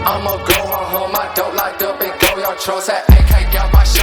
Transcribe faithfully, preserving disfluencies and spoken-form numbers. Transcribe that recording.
I'ma go home, home, my dope locked up and go, y'all trolls at A K, got my shit.